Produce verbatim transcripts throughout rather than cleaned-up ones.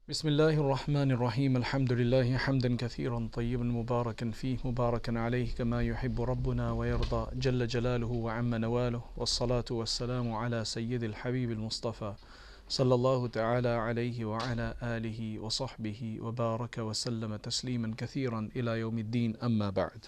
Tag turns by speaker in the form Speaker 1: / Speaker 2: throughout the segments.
Speaker 1: بسم الله الرحمن الرحيم الحمد لله حمدا كثيرا طيبا مباركا فيه مباركا عليه كما يحب ربنا ويرضى جل جلاله وعم نواله والصلاة والسلام على سيد الحبيب المصطفى صلى الله تعالى عليه وعلى آله وصحبه وبارك وسلم تسليما كثيرا إلى يوم الدين أما بعد.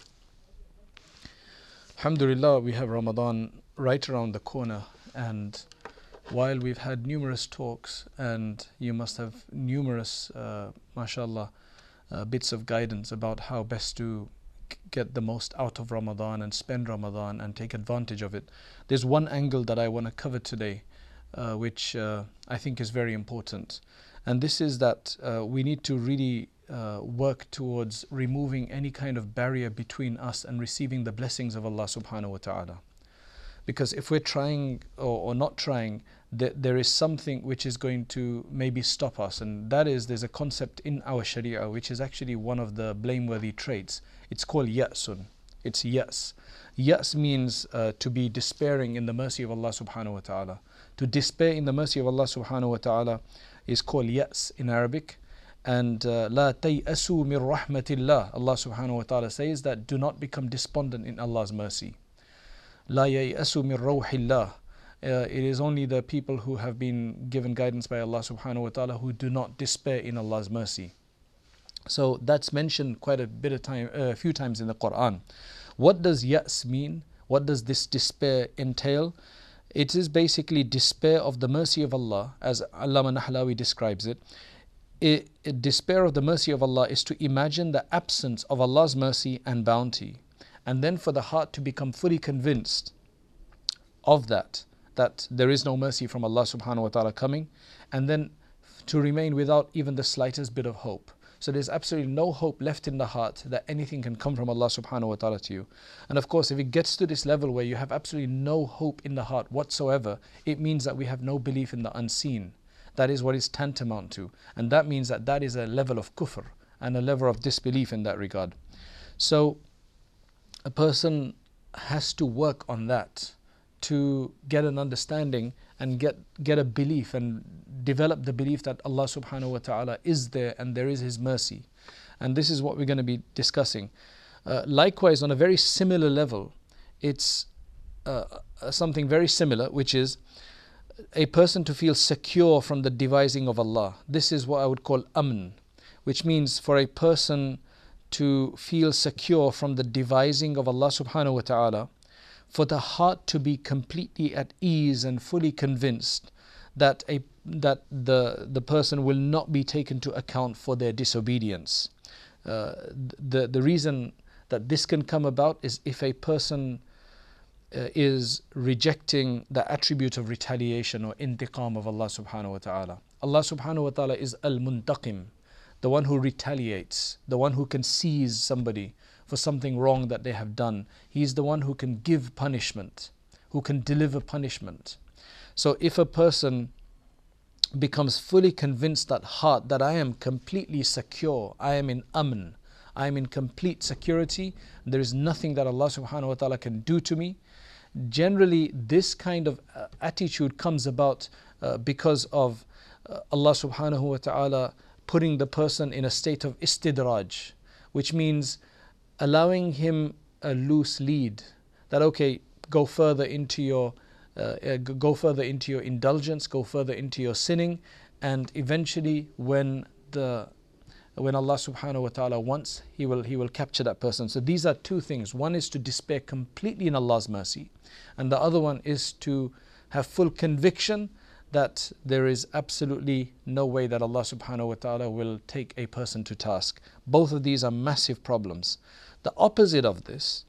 Speaker 1: Alhamdulillah, we have Ramadan right around the corner, and while we've had numerous talks and you must have numerous uh, mashallah uh, bits of guidance about how best to get the most out of Ramadan and spend Ramadan and take advantage of it, there's one angle that I want to cover today uh, which uh, I think is very important, and this is that uh, we need to really uh, work towards removing any kind of barrier between us and receiving the blessings of Allah subhanahu wa ta'ala. Because if we're trying or, or not trying, th- there is something which is going to maybe stop us, and that is there's a concept in our Sharia which is actually one of the blameworthy traits. It's called ya'sun. It's yas. Yas means uh, to be despairing in the mercy of Allah subhanahu wa ta'ala. To despair in the mercy of Allah subhanahu wa ta'ala is called yas in Arabic. And la tay'asu min rahmatillah. Allah subhanahu wa ta'ala says that do not become despondent in Allah's mercy. La yay'asu min rawhillah. Uh, it is only the people who have been given guidance by Allah subhanahu wa ta'ala who do not despair in Allah's mercy. So that's mentioned quite a bit of time, a uh, few times in the Quran. What does ya's mean? What does this despair entail? It is basically despair of the mercy of Allah, as Allama Nahlawi describes it. It, it. Despair of the mercy of Allah is to imagine the absence of Allah's mercy and bounty, and then for the heart to become fully convinced of that, that there is no mercy from Allah subhanahu wa ta'ala coming, and then to remain without even the slightest bit of hope. So there's absolutely no hope left in the heart that anything can come from Allah subhanahu wa ta'ala to you. And of course, if it gets to this level where you have absolutely no hope in the heart whatsoever, it means that we have no belief in the unseen. That is what is tantamount to. And that means that that is a level of kufr and a level of disbelief in that regard. So a person has to work on that to get an understanding and get, get a belief and develop the belief that Allah subhanahu wa ta'ala is there and there is His mercy. And this is what we're going to be discussing. Uh, likewise, on a very similar level, it's uh, something very similar, which is a person to feel secure from the devising of Allah. This is what I would call amn, which means for a person to feel secure from the devising of Allah subhanahu wa ta'ala, for the heart to be completely at ease and fully convinced that a that the the person will not be taken to account for their disobedience. Uh, the the reason that this can come about is if a person uh, is rejecting the attribute of retaliation or intiqam of Allah subhanahu wa ta'ala. Allah subhanahu wa ta'ala is al-muntaqim, the one who retaliates, the one who can seize somebody for something wrong that they have done. He is the one who can give punishment, who can deliver punishment. So if a person becomes fully convinced at heart that I am completely secure, I am in amn, I am in complete security, there is nothing that Allah subhanahu wa ta'ala can do to me. Generally, this kind of uh, attitude comes about uh, because of uh, Allah subhanahu wa ta'ala putting the person in a state of istidraj, which means allowing him a loose lead, that okay, go further into your uh, uh, go further into your indulgence, go further into your sinning, and eventually when the when Allah subhanahu wa ta'ala wants, he will he will capture that person. So these are two things. One is to despair completely in Allah's mercy, and the other one is to have full conviction that there is absolutely no way that Allah subhanahu wa ta'ala will take a person to task. Both of these are massive problems. The opposite of this,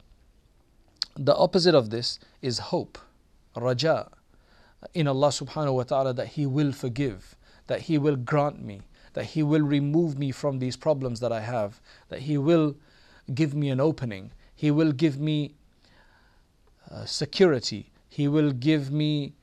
Speaker 1: the opposite of this is hope, raja, in Allah subhanahu wa ta'ala that He will forgive, that He will grant me, that He will remove me from these problems that I have, that He will give me an opening, He will give me uh, security, He will give me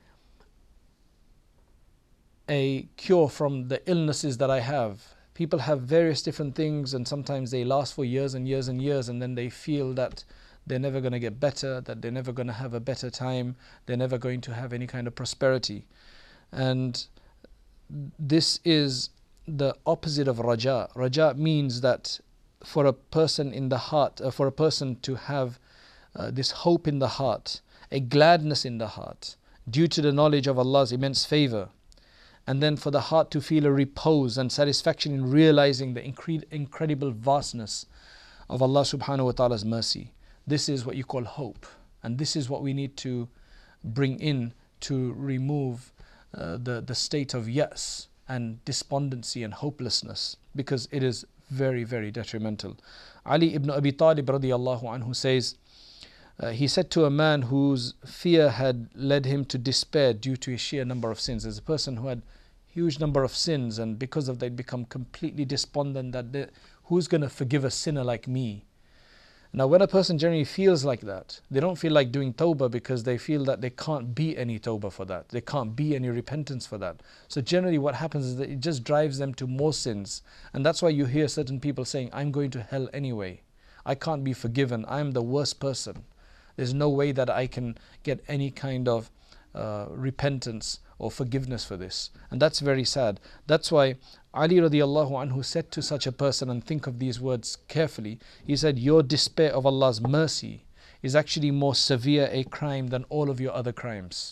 Speaker 1: a cure from the illnesses that I have. People have various different things, and sometimes they last for years and years and years, and then they feel that they're never going to get better, that they're never going to have a better time, they're never going to have any kind of prosperity. And this is the opposite of raja. Raja means that for a person in the heart, uh, for a person to have uh, this hope in the heart, a gladness in the heart, due to the knowledge of Allah's immense favor, and then for the heart to feel a repose and satisfaction in realizing the incre- incredible vastness of Allah subhanahu wa ta'ala's mercy. This is what you call hope, and this is what we need to bring in to remove uh, the, the state of yas and despondency and hopelessness, because it is very, very detrimental. Ali ibn Abi Talib radiallahu anhu says, uh, he said to a man whose fear had led him to despair due to his sheer number of sins. There's a person who had huge number of sins, and because of that become completely despondent that who's going to forgive a sinner like me? Now when a person generally feels like that, they don't feel like doing tawbah because they feel that they can't be any tawbah for that. They can't be any repentance for that. So generally what happens is that it just drives them to more sins. And that's why you hear certain people saying, I'm going to hell anyway. I can't be forgiven. I'm the worst person. There's no way that I can get any kind of uh, repentance or forgiveness for this. And that's very sad. That's why Ali radiallahu anhu said to such a person, and think of these words carefully, he said, your despair of Allah's mercy is actually more severe a crime than all of your other crimes.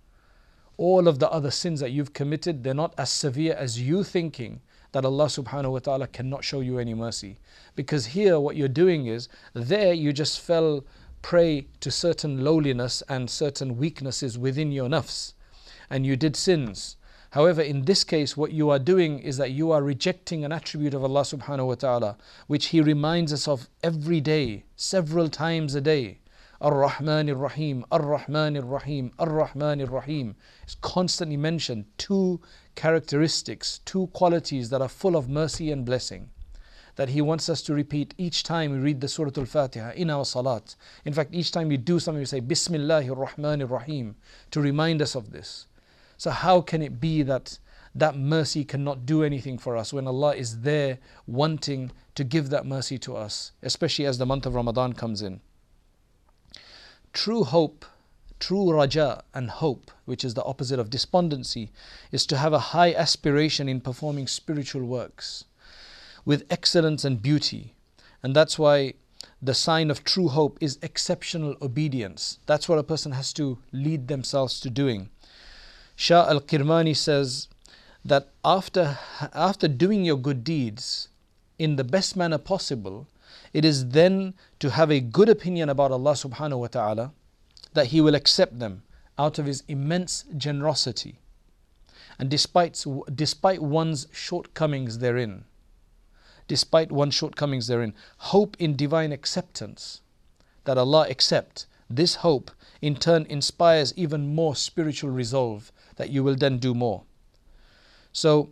Speaker 1: All of the other sins that you've committed, they're not as severe as you thinking that Allah subhanahu wa ta'ala cannot show you any mercy. Because here what you're doing is, there you just fell prey to certain lowliness and certain weaknesses within your nafs, and you did sins. However, in this case, what you are doing is that you are rejecting an attribute of Allah subhanahu wa ta'ala, which He reminds us of every day, several times a day. Ar-Rahman Ar-Rahim, Ar-Rahman Ar-Rahim, Ar-Rahman Ar-Rahim. It's constantly mentioned, two characteristics, two qualities that are full of mercy and blessing, that He wants us to repeat each time we read the Surah Al-Fatiha in our salat. In fact, each time we do something, we say Bismillahir Rahmanir Rahim to remind us of this. So how can it be that that mercy cannot do anything for us when Allah is there wanting to give that mercy to us, especially as the month of Ramadan comes in? True hope, true raja and hope, which is the opposite of despondency, is to have a high aspiration in performing spiritual works with excellence and beauty. And that's why the sign of true hope is exceptional obedience. That's what a person has to lead themselves to doing. Shah al-Kirmani says that after, after doing your good deeds in the best manner possible, it is then to have a good opinion about Allah subhanahu wa ta'ala, that He will accept them out of His immense generosity, and despite, despite one's shortcomings therein. Despite one's shortcomings therein. Hope in divine acceptance, that Allah accept. This hope in turn inspires even more spiritual resolve, that you will then do more. So,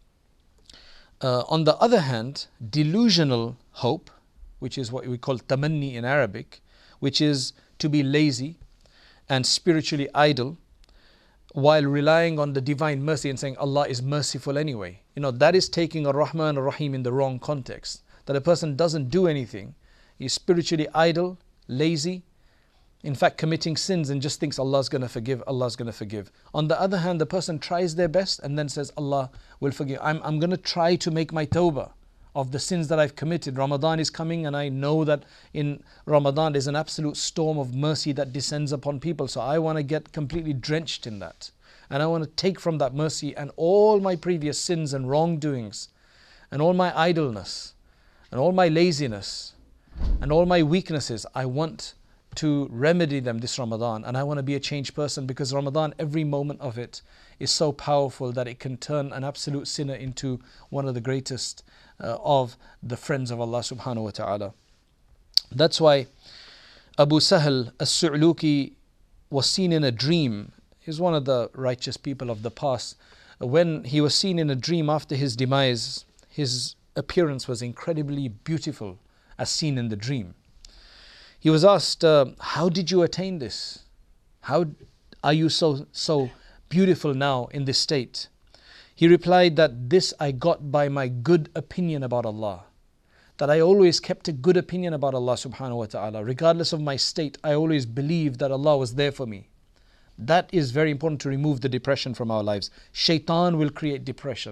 Speaker 1: uh, on the other hand, delusional hope, which is what we call tamanni in Arabic, which is to be lazy and spiritually idle, while relying on the divine mercy and saying Allah is merciful anyway. You know, that is taking Ar-Rahman Ar-Rahim in the wrong context. That a person doesn't do anything, he's spiritually idle, lazy, in fact committing sins, and just thinks Allah's going to forgive, Allah's going to forgive. On the other hand, the person tries their best and then says Allah will forgive. I'm, I'm going to try to make my tawbah of the sins that I've committed. Ramadan is coming and I know that in Ramadan there's an absolute storm of mercy that descends upon people. So I want to get completely drenched in that. And I want to take from that mercy and all my previous sins and wrongdoings and all my idleness and all my laziness and all my weaknesses. I want to remedy them this Ramadan, and I want to be a changed person, because Ramadan, every moment of it is so powerful that it can turn an absolute sinner into one of the greatest uh, of the friends of Allah subhanahu wa ta'ala. That's why Abu Sahl as-Su'luki was seen in a dream. He's one of the righteous people of the past. When he was seen in a dream after his demise, his appearance was incredibly beautiful as seen in the dream. He was asked, uh, how did you attain this? How are you so, so beautiful now in this state? He replied that this I got by my good opinion about Allah. That I always kept a good opinion about Allah subhanahu wa ta'ala. Regardless of my state, I always believed that Allah was there for me. That is very important to remove the depression from our lives. Shaitan will create depression.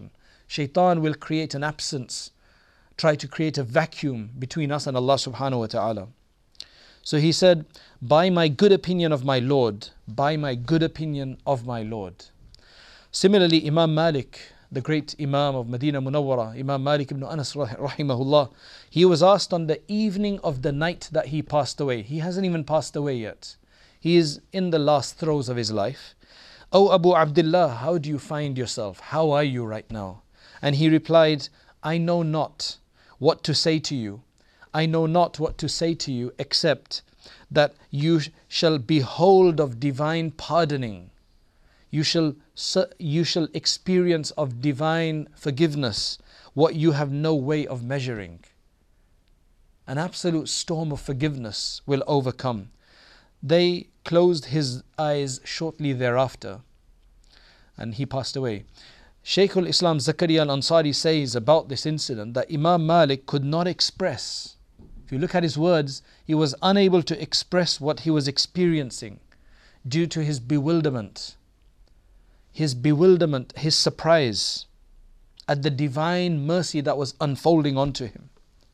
Speaker 1: Shaitan will create an absence, try to create a vacuum between us and Allah subhanahu wa ta'ala. So he said, by my good opinion of my Lord, by my good opinion of my Lord. Similarly, Imam Malik, the great Imam of Medina Munawwara, Imam Malik ibn Anas rahimahullah, he was asked on the evening of the night that he passed away. He hasn't even passed away yet. He is in the last throes of his life. O Abu Abdullah, how do you find yourself? How are you right now? And he replied, I know not what to say to you. I know not what to say to you except that you shall behold of divine pardoning. You shall, you shall experience of divine forgiveness what you have no way of measuring. An absolute storm of forgiveness will overcome. They closed his eyes shortly thereafter and he passed away. Shaykh al-Islam Zakaria al-Ansari says about this incident that Imam Malik could not express. If you look at his words, he was unable to express what he was experiencing due to his bewilderment. His bewilderment, his surprise at the divine mercy that was unfolding onto him.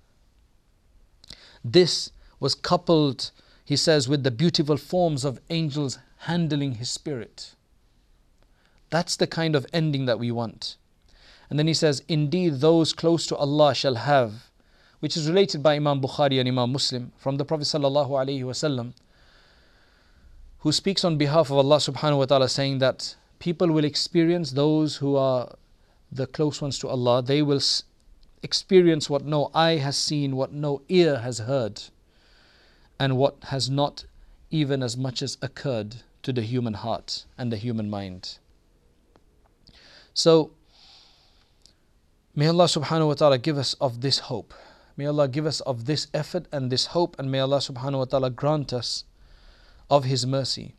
Speaker 1: This was coupled, he says, with the beautiful forms of angels handling his spirit. That's the kind of ending that we want. And then he says, indeed those close to Allah shall have, which is related by Imam Bukhari and Imam Muslim from the Prophet sallallahu alaihi wasallam, who speaks on behalf of Allah subhanahu wa ta'ala, saying that people will experience, those who are the close ones to Allah, they will experience what no eye has seen, what no ear has heard, and what has not even as much as occurred to the human heart and the human mind. So, may Allah subhanahu wa ta'ala give us of this hope. May Allah give us of this effort and this hope, and may Allah subhanahu wa ta'ala grant us of His mercy.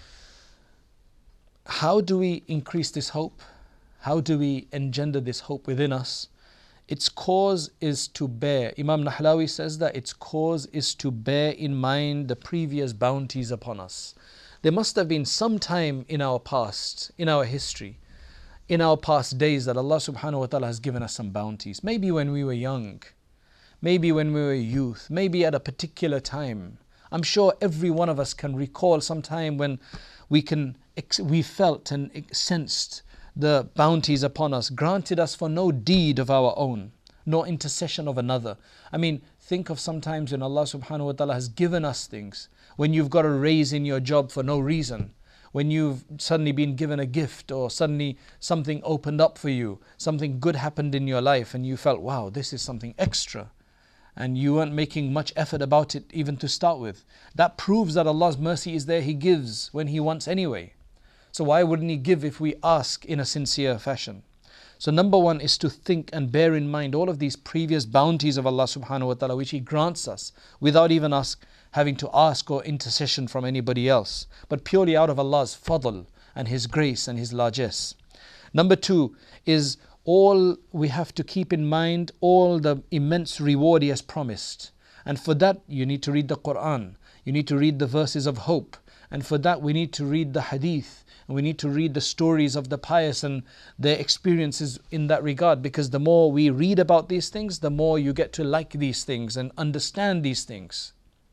Speaker 1: How do we increase this hope? How do we engender this hope within us? Its cause is to bear. Imam Nahlawi says that its cause is to bear in mind the previous bounties upon us. There must have been some time in our past, in our history, in our past days that Allah subhanahu wa ta'ala has given us some bounties. Maybe when we were young, maybe when we were youth, maybe at a particular time. I'm sure every one of us can recall some time when we can we felt and sensed the bounties upon us, granted us for no deed of our own, nor intercession of another. I mean, think of sometimes when Allah subhanahu wa ta'ala has given us things, when you've got a raise in your job for no reason, when you've suddenly been given a gift, or suddenly something opened up for you, something good happened in your life and you felt, wow, this is something extra. And you weren't making much effort about it even to start with. That proves that Allah's mercy is there. He gives when He wants anyway. So why wouldn't He give if we ask in a sincere fashion? So number one is to think and bear in mind all of these previous bounties of Allah subhanahu wa ta'ala, which He grants us without even us having to ask or intercession from anybody else, but purely out of Allah's fadl and His grace and His largesse. Number two is all we have to keep in mind, all the immense reward He has promised. And for that you need to read the Quran, you need to read the verses of hope, and for that we need to read the hadith, and we need to read the stories of the pious and their experiences in that regard, because the more we read about these things, the more you get to like these things and understand these things,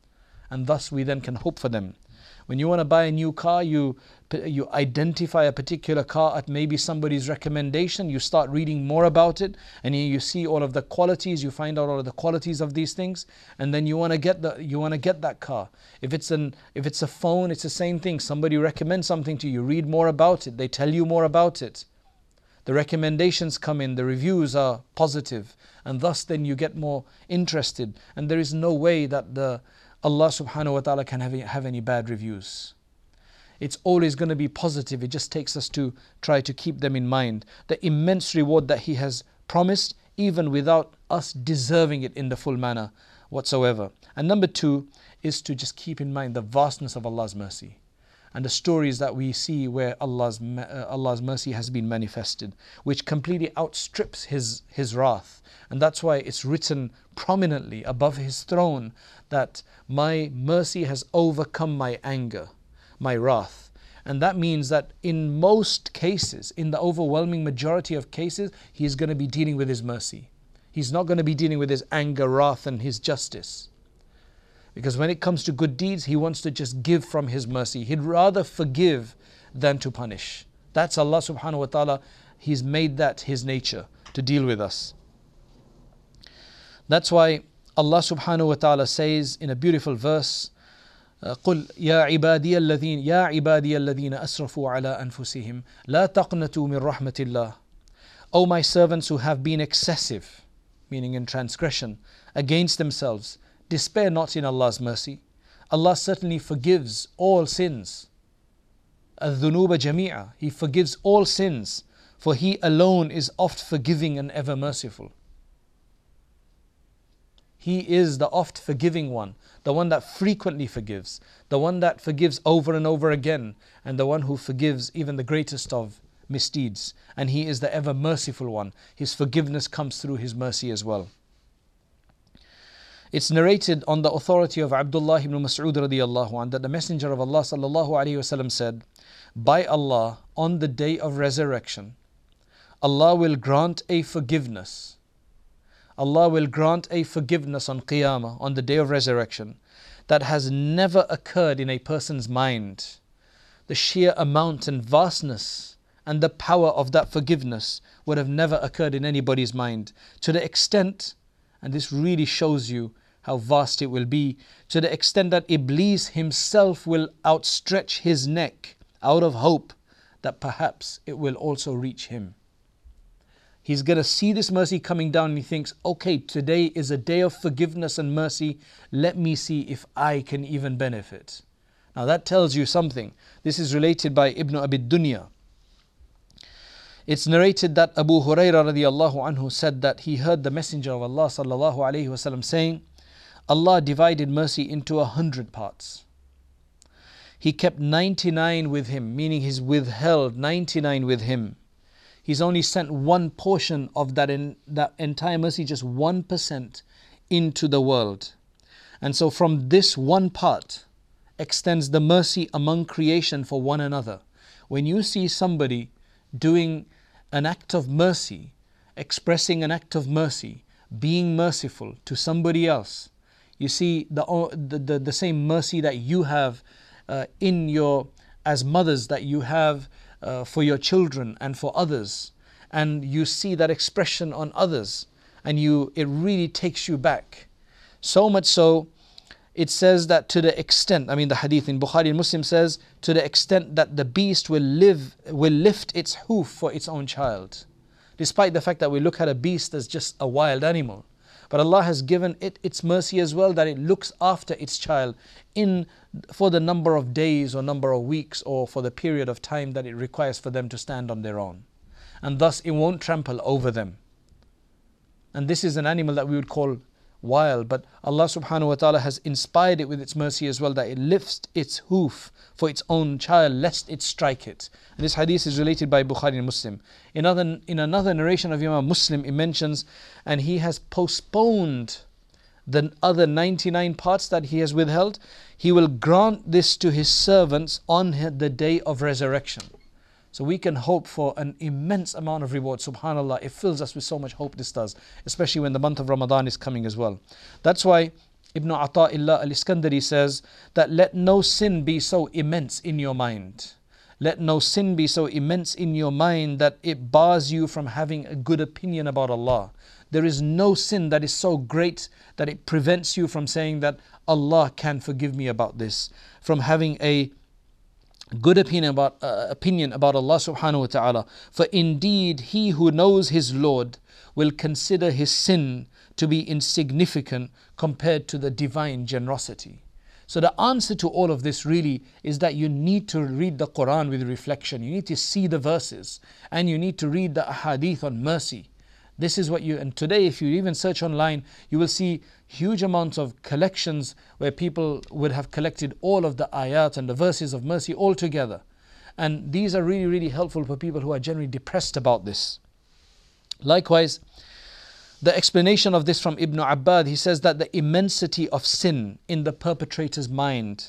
Speaker 1: and thus we then can hope for them. When you want to buy a new car, you you identify a particular car at maybe somebody's recommendation, you start reading more about it, and you see all of the qualities, you find out all of the qualities of these things, and then you want to get the you want to get that car. If it's an if it's a phone, it's the same thing. Somebody recommends something to you, read more about it, they tell you more about it. The recommendations come in, the reviews are positive, and thus then you get more interested, and there is no way that the Allah subhanahu wa ta'ala can have, have any bad reviews. It's always going to be positive. It just takes us to try to keep them in mind. The immense reward that He has promised, even without us deserving it in the full manner whatsoever. And number two is to just keep in mind the vastness of Allah's mercy and the stories that we see where Allah's uh, Allah's mercy has been manifested, which completely outstrips His, His wrath. And that's why it's written prominently above His throne that my mercy has overcome my anger, my wrath. And that means that in most cases, in the overwhelming majority of cases, He's going to be dealing with His mercy. He's not going to be dealing with His anger, wrath and His justice. Because when it comes to good deeds, He wants to just give from His mercy. He'd rather forgive than to punish. That's Allah subhanahu wa ta'ala. He's made that His nature to deal with us. That's why Allah subhanahu wa ta'ala says in a beautiful verse, قل يا عبادي الذين يا عبادي الذين أسرفوا على أنفسهم لا تقنطوا من رحمة الله. O my servants who have been excessive, meaning in transgression, against themselves, despair not in Allah's mercy. Allah certainly forgives all sins. الذنوب جميعا. He forgives all sins, for He alone is oft forgiving and ever merciful. He is the oft forgiving one, the one that frequently forgives, the one that forgives over and over again, and the one who forgives even the greatest of misdeeds. And He is the ever merciful one. His forgiveness comes through His mercy as well. It's narrated on the authority of Abdullah ibn Mas'ud radiyallahu anhu that the Messenger of Allah sallallahu alayhi wasallam said, by Allah, on the day of resurrection, Allah will grant a forgiveness. Allah will grant a forgiveness on Qiyamah, on the day of resurrection, that has never occurred in a person's mind. The sheer amount and vastness and the power of that forgiveness would have never occurred in anybody's mind. To the extent, and this really shows you how vast it will be, to the extent that Iblis himself will outstretch his neck out of hope that perhaps it will also reach him. He's going to see this mercy coming down and he thinks, okay, today is a day of forgiveness and mercy. Let me see if I can even benefit. Now that tells you something. This is related by Ibn Abi Dunya. It's narrated that Abu Hurairah radiallahu anhu said that he heard the Messenger of Allah sallallahu alayhi wasallam saying, Allah divided mercy into a hundred parts. He kept ninety-nine with Him, meaning He's withheld ninety-nine with Him. He's only sent one portion of that, in, that entire mercy, just one percent into the world. And so from this one part extends the mercy among creation for one another. When you see somebody doing an act of mercy, expressing an act of mercy, being merciful to somebody else, you see the, the, the, the same mercy that you have uh, in your, as mothers, that you have Uh, for your children and for others, and you see that expression on others, and you it really takes you back. So much so, it says that to the extent, I mean the hadith in Bukhari and Muslim says, to the extent that the beast will live, will lift its hoof for its own child. Despite the fact that we look at a beast as just a wild animal. But Allah has given it its mercy as well, that it looks after its child in for the number of days or number of weeks or for the period of time that it requires for them to stand on their own. And thus it won't trample over them. And this is an animal that we would call wild, but Allah subhanahu wa ta'ala has inspired it with its mercy as well, that it lifts its hoof for its own child lest it strike it. And this hadith is related by Bukhari and Muslim. In, other, in another narration of Imam Muslim, it mentions, and He has postponed the other ninety-nine parts that He has withheld. He will grant this to His servants on the day of resurrection. So we can hope for an immense amount of reward. Subhanallah, it fills us with so much hope, this does. Especially when the month of Ramadan is coming as well. That's why Ibn Ata'illah al-Iskandari says that let no sin be so immense in your mind. Let no sin be so immense in your mind that it bars you from having a good opinion about Allah. There is no sin that is so great that it prevents you from saying that Allah can forgive me about this. From having a good opinion about uh, opinion about Allah subhanahu wa ta'ala. For indeed he who knows his Lord will consider his sin to be insignificant compared to the divine generosity. So the answer to all of this really is that you need to read the Quran with reflection. You need to see the verses and you need to read the ahadith on mercy. This is what you, and today if you even search online, you will see huge amounts of collections where people would have collected all of the ayat and the verses of mercy all together. And these are really, really helpful for people who are generally depressed about this. Likewise, the explanation of this from Ibn Abbad, he says that the immensity of sin in the perpetrator's mind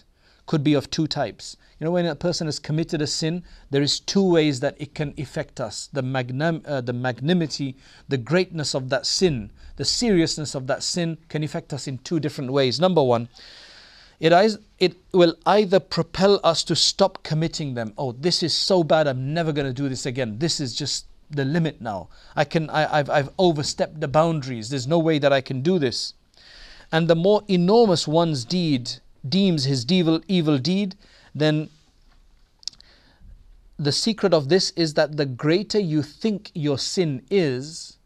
Speaker 1: could be of two types. You know, when a person has committed a sin, there is two ways that it can affect us. The magnum, uh, the magnanimity, the greatness of that sin, the seriousness of that sin can affect us in two different ways. Number one, it, is, it will either propel us to stop committing them. Oh, this is so bad, I'm never going to do this again. This is just the limit now. I can, I, I've, I've overstepped the boundaries. There's no way that I can do this. And the more enormous one's deed deems his evil, evil deed, then the secret of this is that the greater you think your sin is,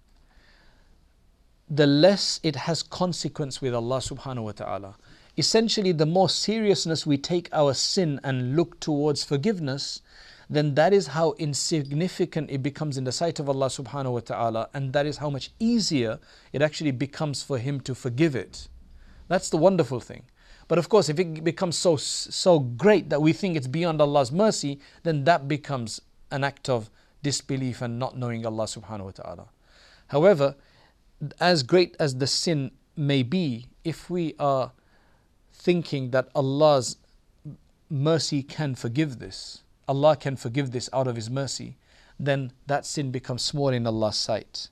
Speaker 1: the less it has consequence with Allah subhanahu wa ta'ala. Essentially, the more seriousness we take our sin and look towards forgiveness, then that is how insignificant it becomes in the sight of Allah subhanahu wa ta'ala, and that is how much easier it actually becomes for Him to forgive it. That's the wonderful thing. But of course, if it becomes so so great that we think it's beyond Allah's mercy, then that becomes an act of disbelief and not knowing Allah subhanahu wa ta'ala. However, as great as the sin may be, if we are thinking that Allah's mercy can forgive this, Allah can forgive this out of His mercy, then that sin becomes small in Allah's sight.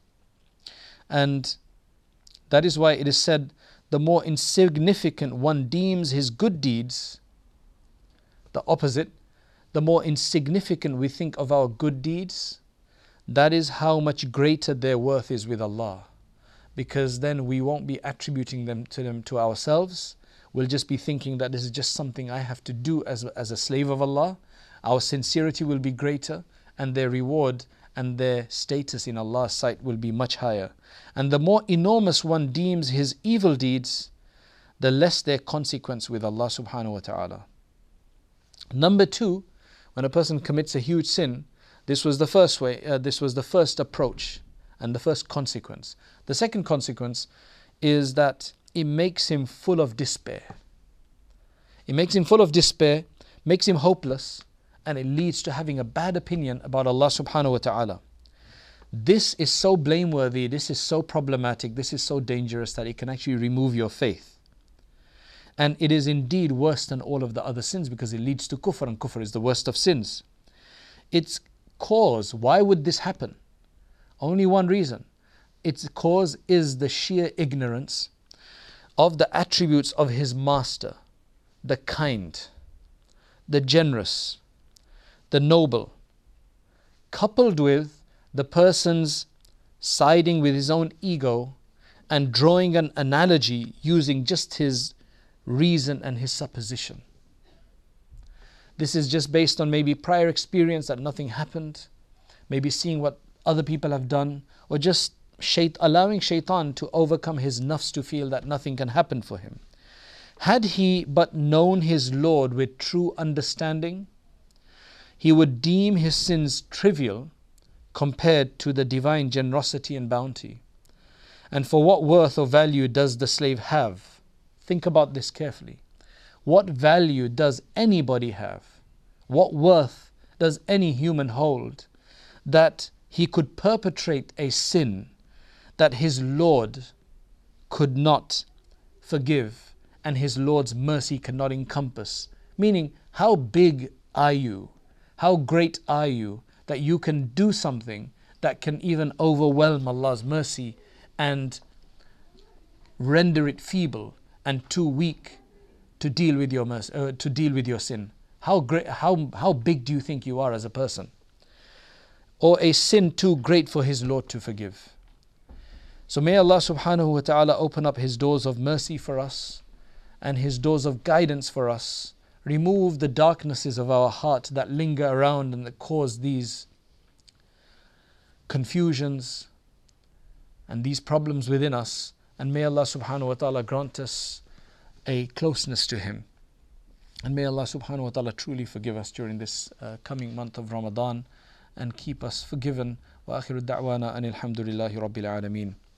Speaker 1: And that is why it is said, the more insignificant one deems his good deeds, the opposite, the more insignificant we think of our good deeds, that is how much greater their worth is with Allah. Because then we won't be attributing them to them to ourselves. We'll just be thinking that this is just something I have to do as, as a slave of Allah. Our sincerity will be greater, and their reward and their status in Allah's sight will be much higher. And the more enormous one deems his evil deeds, the less their consequence with Allah subhanahu wa ta'ala. Number two, when a person commits a huge sin, this was the first way, uh, this was the first approach and the first consequence. The second consequence is that it makes him full of despair. It makes him full of despair, makes him hopeless, and it leads to having a bad opinion about Allah subhanahu wa ta'ala. This is so blameworthy, this is so problematic, this is so dangerous that it can actually remove your faith. And it is indeed worse than all of the other sins because it leads to kufr, and kufr is the worst of sins. Its cause, why would this happen? Only one reason. Its cause is the sheer ignorance of the attributes of his master, the kind, the generous, the noble, coupled with the person's siding with his own ego and drawing an analogy using just his reason and his supposition. This is just based on maybe prior experience that nothing happened, maybe seeing what other people have done, or just shait- allowing shaitan to overcome his nafs to feel that nothing can happen for him. Had he but known his Lord with true understanding, he would deem his sins trivial compared to the divine generosity and bounty. And for what worth or value does the slave have? Think about this carefully. What value does anybody have? What worth does any human hold that he could perpetrate a sin that his Lord could not forgive and his Lord's mercy cannot encompass? Meaning, how big are you? How great are you that you can do something that can even overwhelm Allah's mercy and render it feeble and too weak to deal with your mercy, uh, to deal with your sin? How great, how how big do you think you are as a person? Or a sin too great for his Lord to forgive? So may Allah subhanahu wa ta'ala open up His doors of mercy for us and His doors of guidance for us. Remove the darknesses of our heart that linger around and that cause these confusions and these problems within us. And may Allah subhanahu wa ta'ala grant us a closeness to Him. And may Allah subhanahu wa ta'ala truly forgive us during this uh, coming month of Ramadan and keep us forgiven. Wa akhiru da'wana anil hamdulillahi rabbil alameen.